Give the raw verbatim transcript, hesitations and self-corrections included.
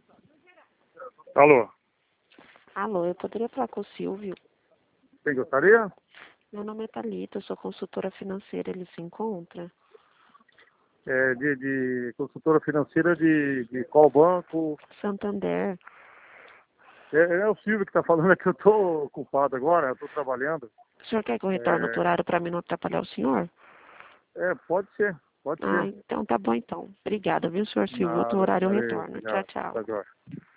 Alô, Alô, eu poderia falar com o Silvio? quem gostaria? Meu nome é Thalita, eu sou consultora financeira, ele se encontra? É, de, de consultora financeira de, de qual banco? Santander. É, é o Silvio que está falando, é que eu estou ocupado agora, eu estou trabalhando. O senhor quer que eu retorne outro É, horário para mim não atrapalhar o senhor? é, pode ser, pode Ah, ser. então tá bom então. Obrigada, viu, senhor Silvio? Outro Nada, horário eu valeu, retorno. Tchau, obrigado. tchau. Tá jóia.